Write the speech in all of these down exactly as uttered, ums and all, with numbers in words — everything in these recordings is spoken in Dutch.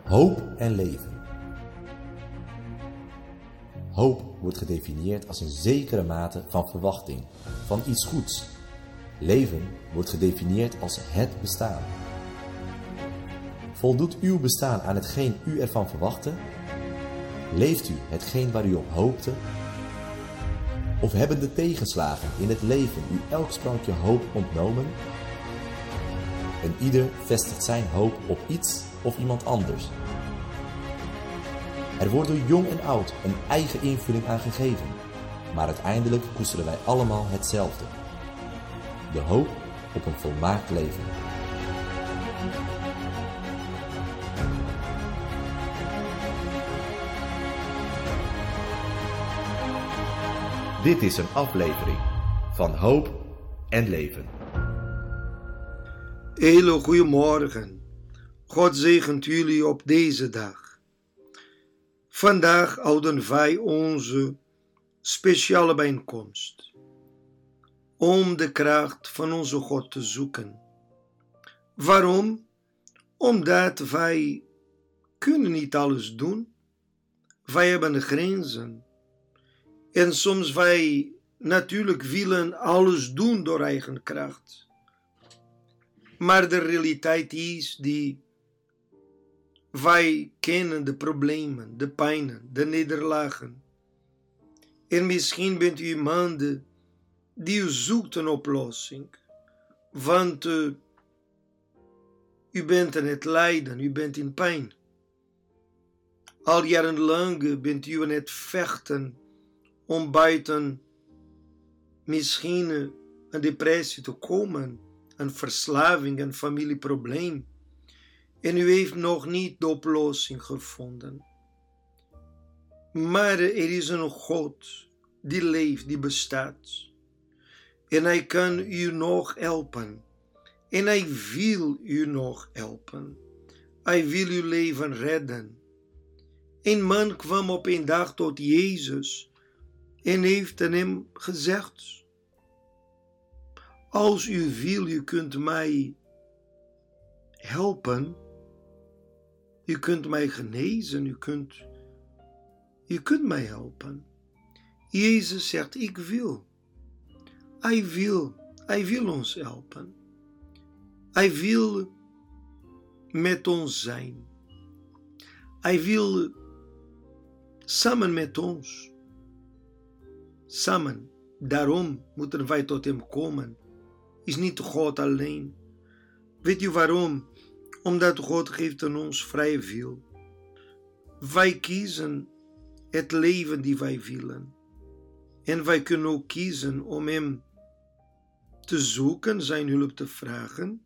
Hoop en leven. Hoop wordt gedefinieerd als een zekere mate van verwachting, van iets goeds. Leven wordt gedefinieerd als het bestaan. Voldoet uw bestaan aan hetgeen u ervan verwachtte? Leeft u hetgeen waar u op hoopte? Of hebben de tegenslagen in het leven u elk sprankje hoop ontnomen? En ieder vestigt zijn hoop op iets of iemand anders. Er wordt door jong en oud een eigen invulling aan gegeven, maar uiteindelijk koesteren wij allemaal hetzelfde: de hoop op een volmaakt leven. Dit is een aflevering van Hoop en Leven. Hele goedemorgen. God zegent jullie op deze dag. Vandaag houden wij onze speciale bijeenkomst om de kracht van onze God te zoeken. Waarom? Omdat wij kunnen niet alles doen. Wij hebben grenzen. En soms wij natuurlijk willen alles doen door eigen kracht. Maar de realiteit is die wij kennen de problemen, de pijnen, de nederlagen. En misschien bent u iemand die u zoekt een oplossing. Want uh, u bent aan het lijden, u bent in pijn. Al jarenlang bent u aan het vechten om buiten misschien een depressie te komen, een verslaving, een familieprobleem. En u heeft nog niet de oplossing gevonden. Maar er is een God die leeft, die bestaat. En hij kan u nog helpen. En hij wil u nog helpen. Hij wil uw leven redden. Een man kwam op een dag tot Jezus en heeft aan hem gezegd: als u wil, u kunt mij helpen. U kunt mij genezen. U kunt, u kunt mij helpen. Jezus zegt: ik wil. Hij wil. Hij wil ons helpen. Hij wil met ons zijn. Hij wil samen met ons. Samen. Daarom moeten wij tot hem komen. Is niet God alleen. Weet u waarom? Omdat God geeft aan ons vrije wil. Wij kiezen het leven die wij willen. En wij kunnen ook kiezen om hem te zoeken, zijn hulp te vragen.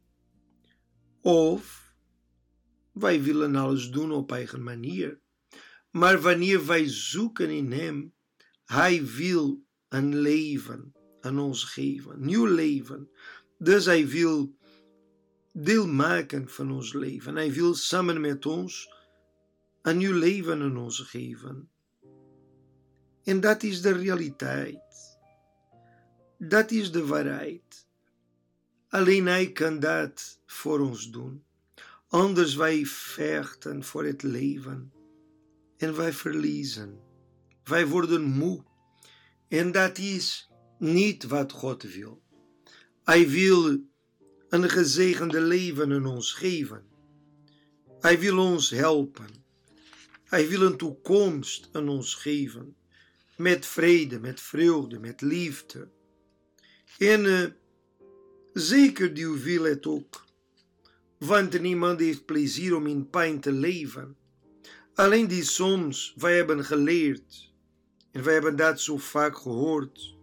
Of wij willen alles doen op eigen manier. Maar wanneer wij zoeken in hem, hij wil een leven aan ons geven. Een nieuw leven. Dus hij wil deel maken van ons leven. Hij wil samen met ons een nieuw leven aan ons geven. En dat is de realiteit. Dat is de waarheid. Alleen hij kan dat voor ons doen. Anders wij vechten voor het leven. En wij verliezen. Wij worden moe. En dat is niet wat God wil. Hij wil een gezegende leven aan ons geven. Hij wil ons helpen. Hij wil een toekomst aan ons geven. Met vrede, met vreugde, met liefde. En uh, zeker die wil het ook. Want niemand heeft plezier om in pijn te leven. Alleen die soms, wij hebben geleerd. En wij hebben dat zo vaak gehoord.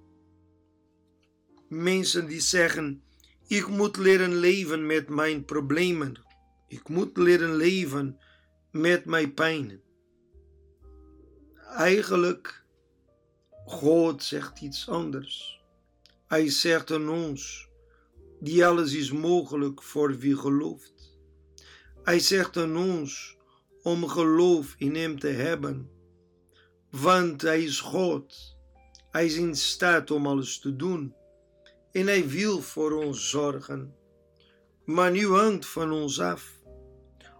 Mensen die zeggen: ik moet leren leven met mijn problemen. Ik moet leren leven met mijn pijn. Eigenlijk, God zegt iets anders. Hij zegt aan ons, die alles is mogelijk voor wie gelooft. Hij zegt aan ons om geloof in hem te hebben. Want hij is God. Hij is in staat om alles te doen. En hij wil voor ons zorgen. Maar nu hangt van ons af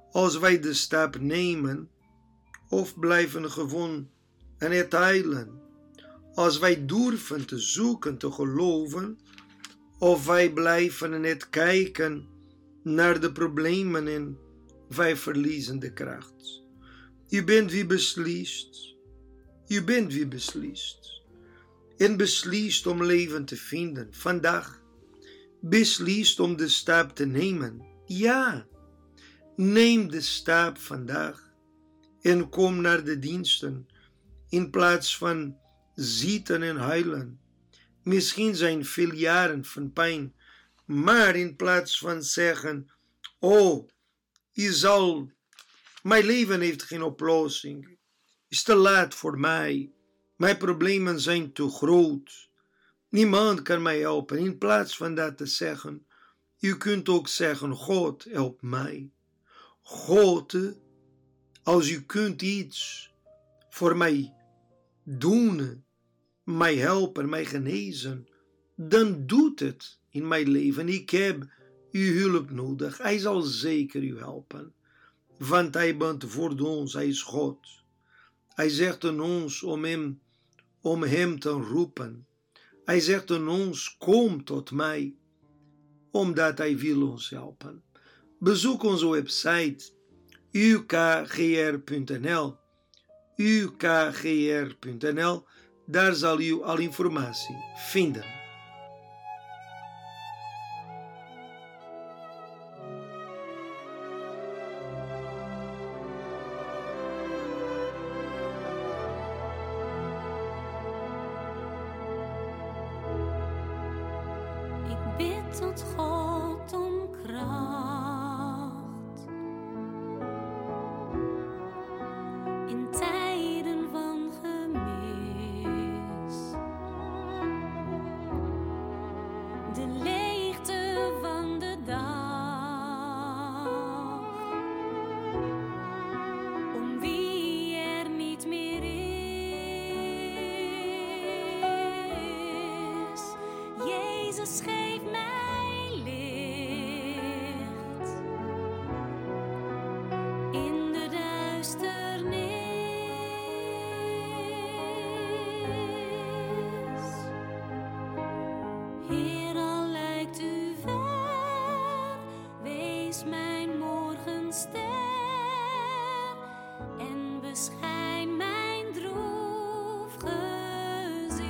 als wij de stap nemen of blijven gewoon in het eilen. Als wij durven te zoeken, te geloven, of wij blijven in het kijken naar de problemen en wij verliezen de kracht. U bent wie beslist. U bent wie beslist. En beslist om leven te vinden vandaag. Beslist om de stap te nemen. Ja, neem de stap vandaag en kom naar de diensten in plaats van zitten en huilen. Misschien zijn veel jaren van pijn, maar in plaats van zeggen, oh, je zal, mijn leven heeft geen oplossing, is te laat voor mij, mijn problemen zijn te groot, niemand kan mij helpen. In plaats van dat te zeggen, je kunt ook zeggen, God, help mij. God, als u kunt iets voor mij doen, mij helpen, mij genezen, dan doet het in mijn leven. Ik heb uw hulp nodig. Hij zal zeker u helpen, want hij bent voor ons, hij is God. Hij zegt aan ons om hem, om hem te roepen. Hij zegt aan ons, kom tot mij, omdat hij wil ons helpen. Bezoek onze website u k g r punt n l u k g r punt n l. Daar zal u al informatie vinden. Ik bid tot God om kracht in tijden van gemis. De leegte van de dag, om wie er niet meer is. Jezus, geef mij licht in de duisternis. Heer, al lijkt u ver, wees mijn morgenster en beschijn mijn droef gezicht.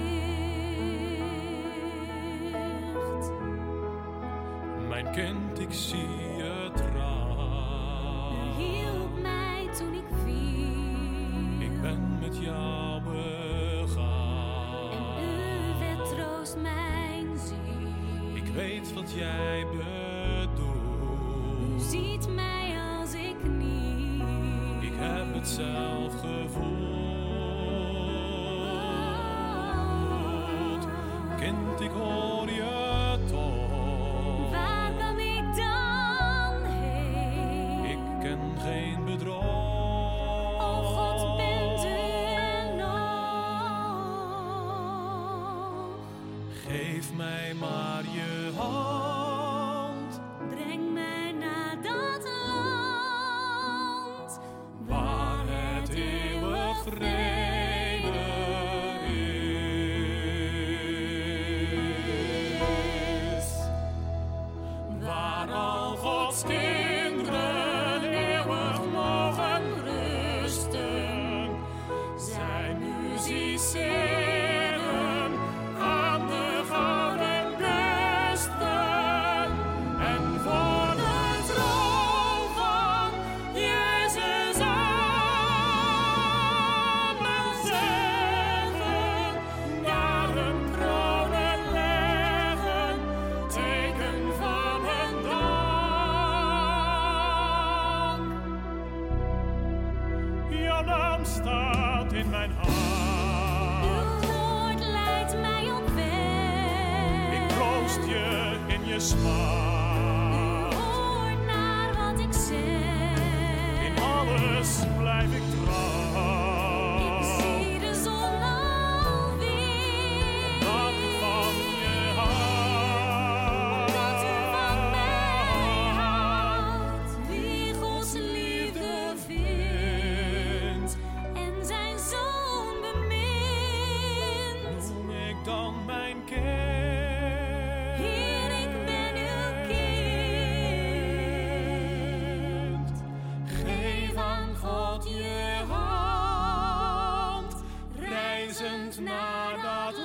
Mijn kind, ik zie je trouw. U hielp mij toen ik viel. Ik ben met jou begaan. En u vertroost mijn ziel. Ik weet wat jij U bedoelt. ziet mij als ik niet. Ik heb het zelf gevoeld. Kind, ik hoor je toch. Waar kan ik dan heen? Ik ken geen bedrog. O God, bent u er nog? Geef mij maar je hand. Breng mij naar dat land Waar het eeuwig vrede is. Waar al Gods kinderen eeuwig mogen rusten. Zijn musiceren aan de gouden kusten. En voor de troon van Jezus amen zeggen. Daar hun kronen leggen, teken van hun dank. Jouw naam staat in mijn hart. Uw woord leidt mij op weg. Ik troost je in je U smaak. hoort naar wat ik zeg. In alles blijf ik trouw. Ik zie de zon alweer. Dat ik van je hou. Dat u van mij houdt. Wie Gods liefde uit naar dat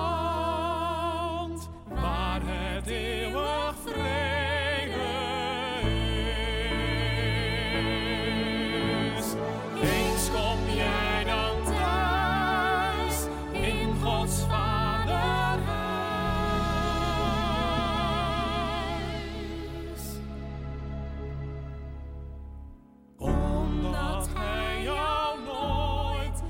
land waar het eeuwig vrede is. Eens kom jij dan thuis in Gods vaderhuis. Omdat hij jou nooit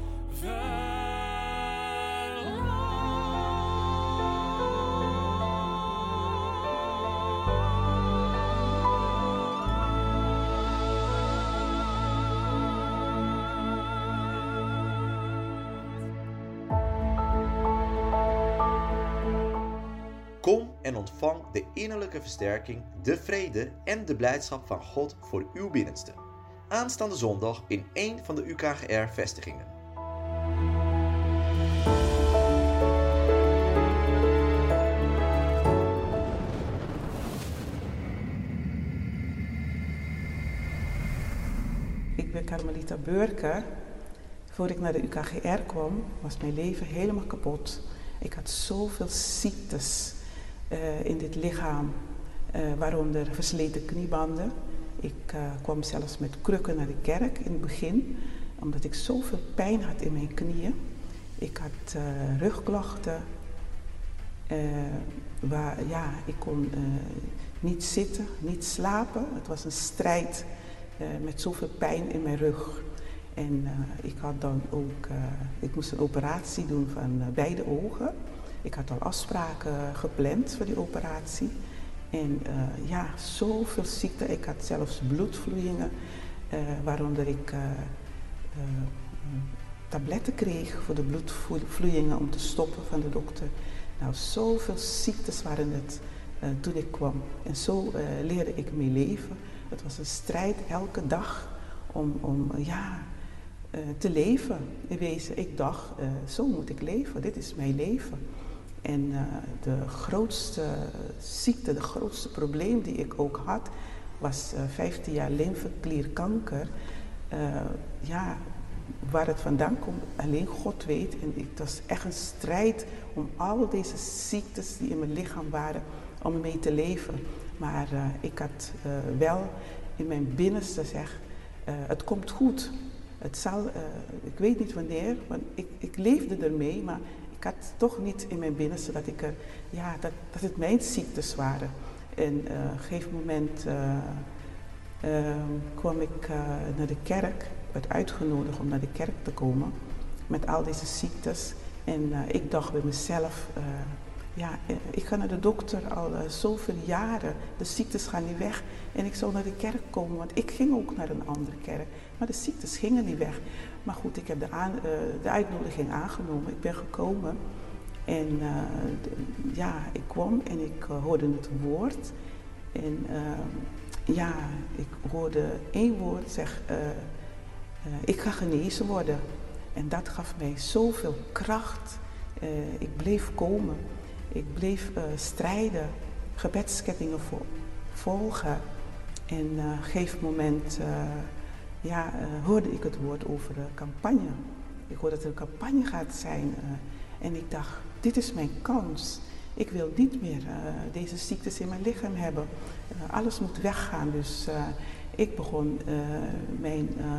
Kom en ontvang de innerlijke versterking, de vrede en de blijdschap van God voor uw binnenste. Aanstaande zondag in één van de U K G R-vestigingen. Ik ben Carmelita Beurke. Voor ik naar de U K G R kwam, was mijn leven helemaal kapot. Ik had zoveel ziektes uh, in dit lichaam, uh, waaronder versleten kniebanden. Ik uh, kwam zelfs met krukken naar de kerk in het begin, omdat ik zoveel pijn had in mijn knieën. Ik had uh, rugklachten, uh, waar, ja, ik kon uh, niet zitten, niet slapen. Het was een strijd uh, met zoveel pijn in mijn rug. En uh, ik had dan ook, uh, ik moest een operatie doen van uh, beide ogen. Ik had al afspraken gepland voor die operatie. En uh, ja, zoveel ziekte. Ik had zelfs bloedvloeien, uh, waaronder ik uh, uh, tabletten kreeg voor de bloedvloeien om te stoppen van de dokter. Nou, zoveel ziektes waren het uh, toen ik kwam. En zo uh, leerde ik mee leven. Het was een strijd elke dag om, om uh, ja, uh, te leven. In wezen, ik dacht, uh, zo moet ik leven. Dit is mijn leven. En uh, de grootste ziekte, de grootste probleem die ik ook had, was uh, vijftien jaar lymfeklierkanker. Uh, ja, waar het vandaan komt, alleen God weet. En het was echt een strijd om al deze ziektes die in mijn lichaam waren, om ermee te leven. Maar uh, ik had uh, wel in mijn binnenste zeg, uh, het komt goed. Het zal, uh, ik weet niet wanneer, want ik, ik leefde ermee, maar ik had toch niet in mijn binnenste dat, ik er, ja, dat, dat het mijn ziektes waren. En uh, op een gegeven moment uh, uh, kwam ik uh, naar de kerk, werd uitgenodigd om naar de kerk te komen met al deze ziektes. En uh, ik dacht bij mezelf, uh, ja, ik ga naar de dokter al uh, zoveel jaren, de ziektes gaan niet weg. En ik zou naar de kerk komen, want ik ging ook naar een andere kerk. Maar de ziektes gingen niet weg. Maar goed, ik heb de, aan, uh, de uitnodiging aangenomen. Ik ben gekomen. En uh, de, ja, ik kwam en ik uh, hoorde het woord. En uh, ja, ik hoorde één woord zeg, uh, uh, ik ga genezen worden. En dat gaf mij zoveel kracht. Uh, ik bleef komen. Ik bleef uh, strijden, gebedskettingen vo- volgen. En uh, op een gegeven moment uh, ja, uh, hoorde ik het woord over een campagne. Ik hoorde dat er een campagne gaat zijn. Uh, en ik dacht, dit is mijn kans. Ik wil niet meer uh, deze ziektes in mijn lichaam hebben. Uh, alles moet weggaan. Dus uh, ik begon uh, mijn, uh,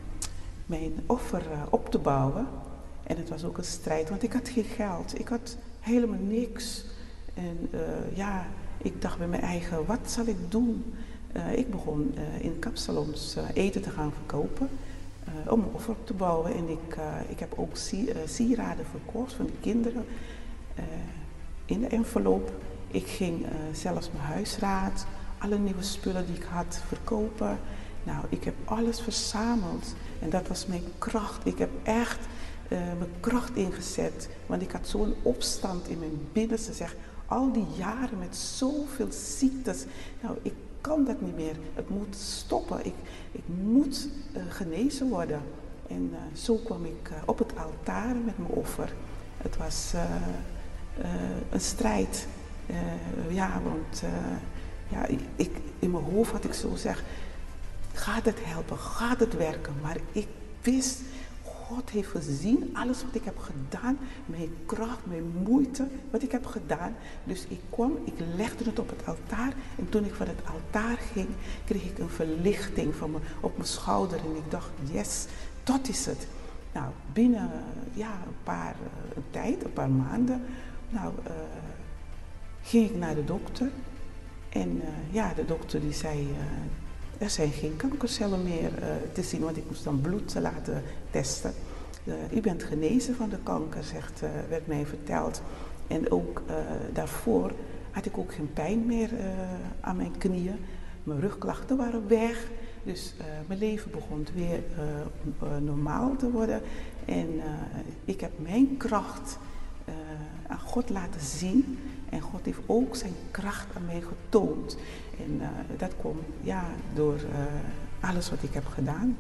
mijn offer uh, op te bouwen. En het was ook een strijd, want ik had geen geld. Ik had helemaal niks. En uh, ja, ik dacht bij mijn eigen, wat zal ik doen? Uh, ik begon uh, in kapsalons uh, eten te gaan verkopen. Uh, om een offer op te bouwen. En ik, uh, ik heb ook sie- uh, sieraden verkocht van de kinderen. Uh, in de envelop. Ik ging uh, zelfs mijn huisraad, alle nieuwe spullen die ik had, verkopen. Nou, ik heb alles verzameld. En dat was mijn kracht. Ik heb echt uh, mijn kracht ingezet. Want ik had zo'n opstand in mijn binnenste. Zeg, al die jaren met zoveel ziektes. Nou, ik kan dat niet meer. Het moet stoppen. Ik, ik moet uh, genezen worden. En uh, zo kwam ik uh, op het altaar met mijn offer. Het was uh, uh, een strijd. Uh, ja, want uh, ja, ik, in mijn hoofd had ik zo gezegd, gaat het helpen, gaat het werken? Maar ik wist, God heeft gezien alles wat ik heb gedaan, mijn kracht, mijn moeite, wat ik heb gedaan. Dus ik kwam, ik legde het op het altaar en toen ik van het altaar ging, kreeg ik een verlichting van me, op mijn schouder en ik dacht, yes, dat is het. Nou, binnen ja, een paar uh, een tijd, een paar maanden, nou, uh, ging ik naar de dokter en uh, ja, de dokter die zei, uh, er zijn geen kankercellen meer uh, te zien, want ik moest dan bloed laten testen. Uh, u bent genezen van de kanker, zegt, uh, werd mij verteld. En ook uh, daarvoor had ik ook geen pijn meer uh, aan mijn knieën. Mijn rugklachten waren weg. Dus uh, mijn leven begon weer uh, uh, normaal te worden. En uh, ik heb mijn kracht uh, aan God laten zien. En God heeft ook zijn kracht aan mij getoond. En uh, dat komt ja, door uh, alles wat ik heb gedaan.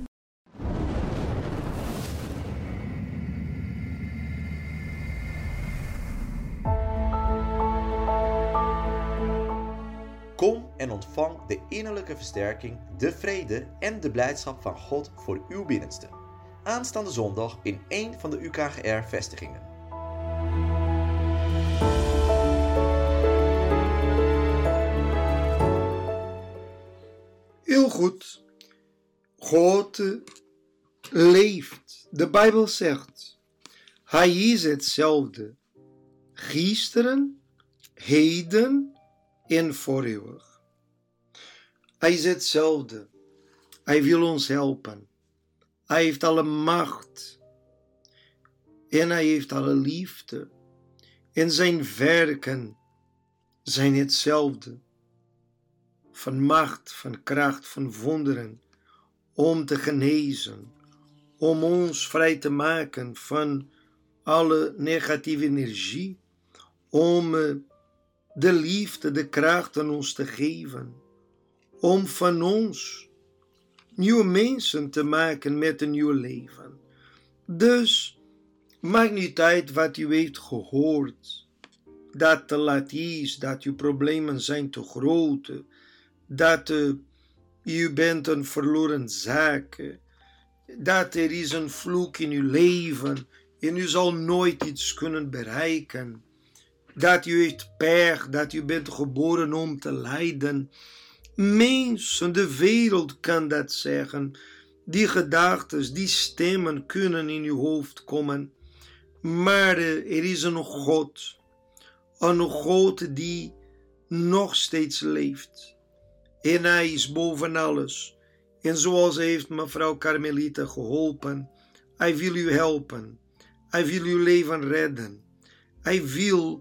Kom en ontvang de innerlijke versterking, de vrede en de blijdschap van God voor uw binnenste. Aanstaande zondag in één van de U K G R-vestigingen. Heel goed. God leeft. De Bijbel zegt, hij is hetzelfde. Gisteren, heden en voor eeuwig. Hij is hetzelfde. Hij wil ons helpen. Hij heeft alle macht. En hij heeft alle liefde. En zijn werken zijn hetzelfde. Van macht, van kracht, van wonderen. Om te genezen. Om ons vrij te maken van alle negatieve energie. Om de liefde, de kracht aan ons te geven. Om van ons nieuwe mensen te maken met een nieuw leven. Dus maakt niet uit wat u heeft gehoord. Dat te laat is, dat uw problemen zijn te groot. Dat uh, u bent een verloren zaak. Dat er is een vloek in uw leven. En u zal nooit iets kunnen bereiken. Dat u heeft pech, dat u bent geboren om te lijden. Mensen, de wereld kan dat zeggen. Die gedachten, die stemmen kunnen in uw hoofd komen. Maar er is een God. Een God die nog steeds leeft. En hij is boven alles. En zoals hij heeft mevrouw Carmelita geholpen. Hij wil u helpen. Hij wil uw leven redden. Hij wil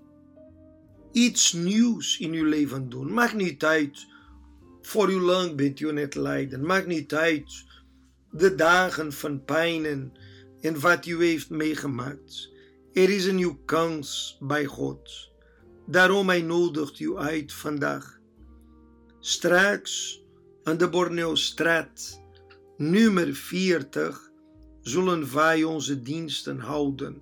iets nieuws in uw leven doen. Maakt niet uit. Voor hoe lang bent u aan het lijden. Maakt niet uit. De dagen van pijn en, en wat u heeft meegemaakt. Er is een nieuwe kans bij God. Daarom hij nodigt u uit vandaag. Straks aan de Borneostraat, nummer veertig, zullen wij onze diensten houden.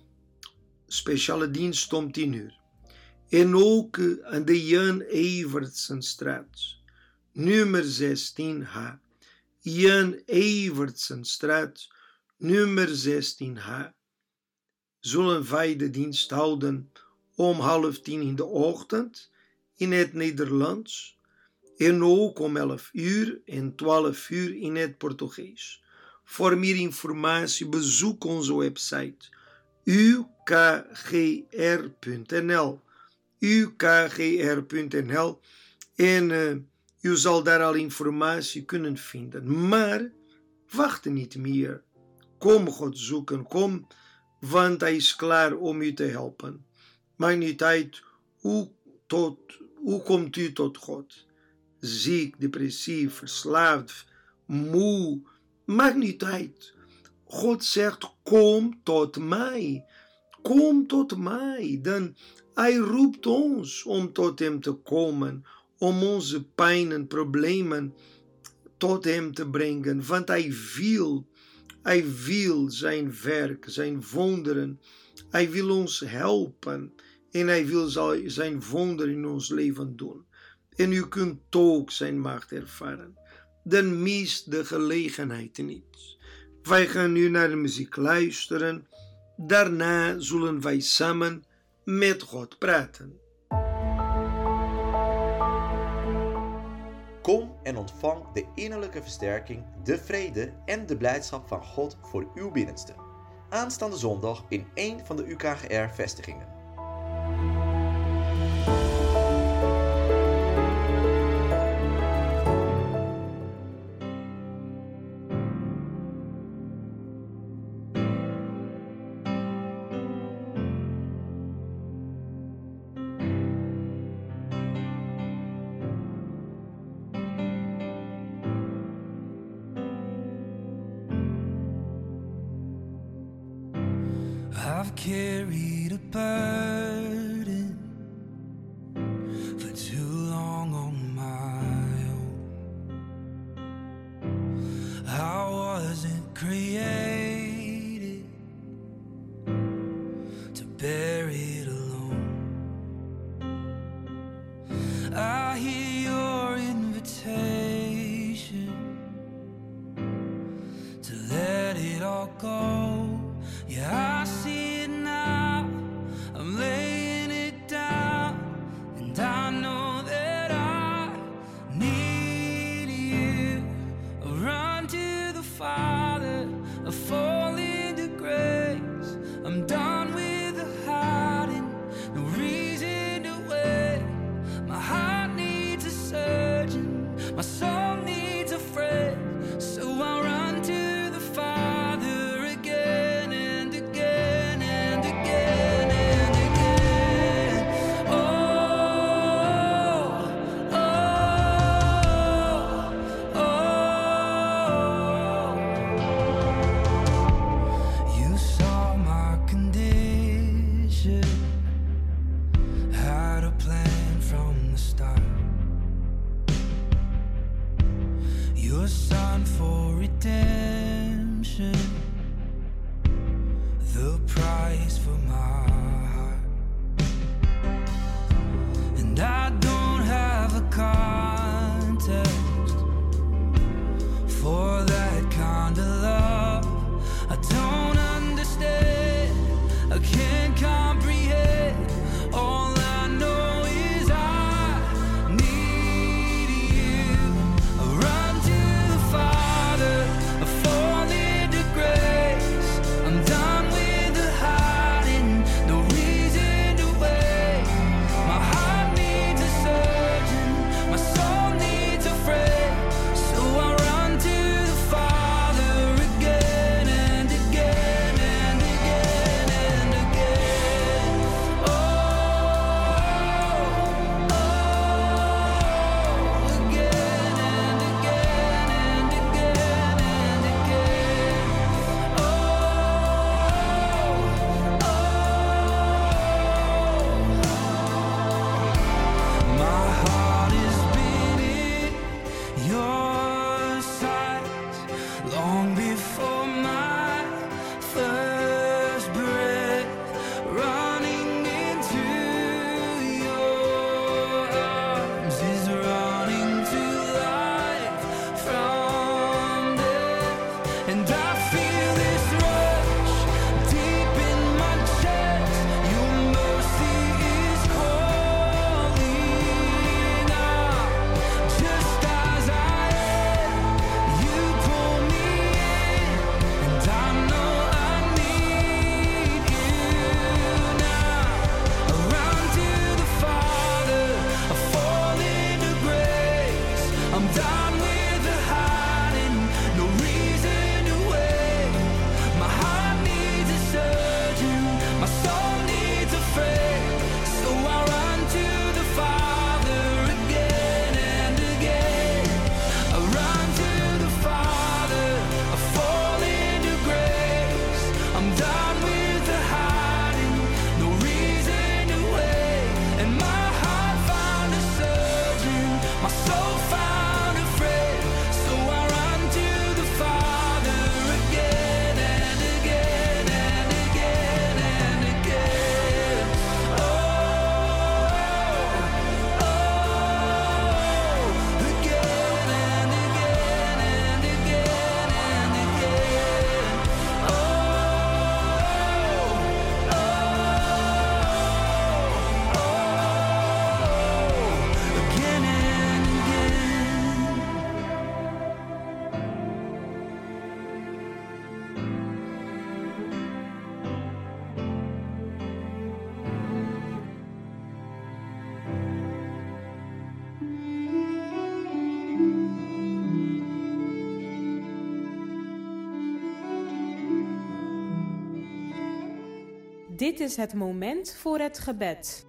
Speciale dienst om tien uur. En ook aan de Jan Evertsenstraat, nummer zestien H. Jan Evertsenstraat, nummer zestien H. Zullen wij de dienst houden om half tien in de ochtend in het Nederlands. En ook om elf uur en twaalf uur in het Portugees. Voor meer informatie bezoek onze website u k g r punt n l u k g r punt n l en uh, u zal daar al informatie kunnen vinden. Maar wacht niet meer. Kom God zoeken, kom, want hij is klaar om u te helpen. Maakt niet uit hoe, tot, hoe komt u tot God. Ziek, depressief, verslaafd, moe, maakt niet uit. God zegt, kom tot mij. Kom tot mij. Dan hij roept ons om tot hem te komen. Om onze pijn en problemen tot hem te brengen. Want hij wil, hij wil zijn werk, zijn wonderen. Hij wil ons helpen. En hij wil zijn wonderen in ons leven doen. En u kunt ook zijn macht ervaren. Dan mist de gelegenheid niet. Wij gaan nu naar de muziek luisteren. Daarna zullen wij samen met God praten. Kom en ontvang de innerlijke versterking, de vrede en de blijdschap van God voor uw binnenste. Aanstaande zondag in één van de U K G R-vestigingen. I've carried a burden for too long on my own. I wasn't created to bear it alone. I hear your invitation to let it all go. Yeah, I see it now, I'm laying it down, and I know that I need you. I run to the Father, I fall into grace. I'm done with the hiding, no reason to wait. My heart needs a surgeon, my soul needs a friend, so I run to the Father again and again Dit is het moment voor het gebed.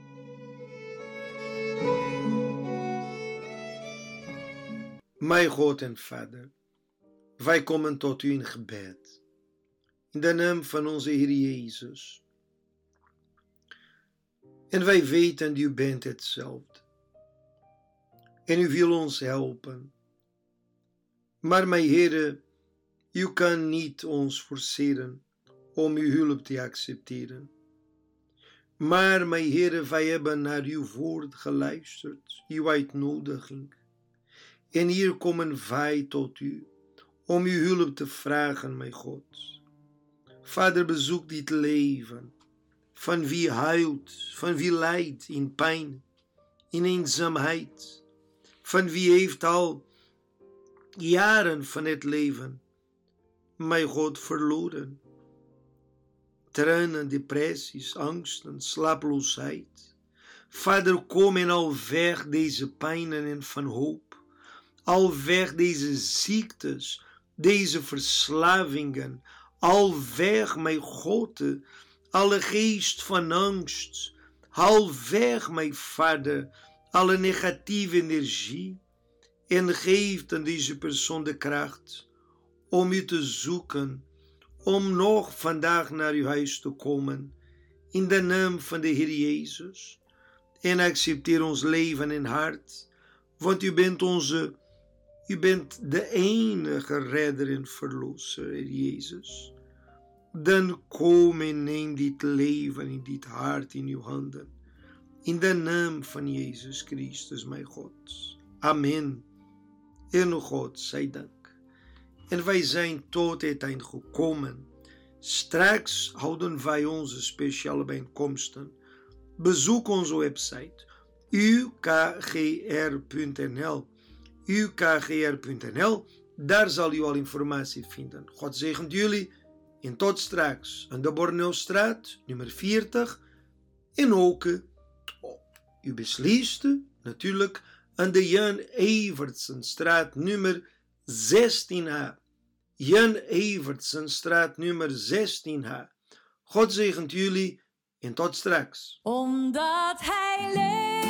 Mijn God en Vader, wij komen tot u in gebed. In de naam van onze Heer Jezus. En wij weten dat u bent hetzelfde. En u wil ons helpen. Maar mijn Heer, u kan niet ons forceren om uw hulp te accepteren. Maar mijn Heer, wij hebben naar uw woord geluisterd, uw uitnodiging. En hier komen wij tot u, om uw hulp te vragen, mijn God. Vader, bezoek dit leven, van wie huilt, van wie lijdt in pijn, in eenzaamheid, van wie heeft al jaren van het leven, mijn God, verloren. Tranen, depressies, angsten, slapeloosheid. Vader, kom en al weg deze pijnen en van hoop. Al weg deze ziektes, deze verslavingen. Al weg, mijn God, alle geest van angst. Al weg, mijn Vader, alle negatieve energie. En geef aan deze persoon de kracht om u te zoeken, om nog vandaag naar uw huis te komen, in de naam van de Heer Jezus. En accepteer ons leven en hart, want u bent onze, u bent de enige redder en verlosser, Heer Jezus. Dan kom en neem dit leven in dit hart in uw handen, in de naam van Jezus Christus, mijn God. Amen. En God zij dank. En wij zijn tot het eind gekomen. Straks houden wij onze speciale bijeenkomsten. Bezoek onze website u k g r punt n l u k g r punt n l. Daar zal u al informatie vinden. God zegent jullie en tot straks aan de Borneostraat nummer veertig en ook oh, u beslist natuurlijk aan de Jan Evertsenstraat nummer zestien H. Jan Evertsenstraat nummer zestien H. God zegent jullie en tot straks. Omdat hij leeft.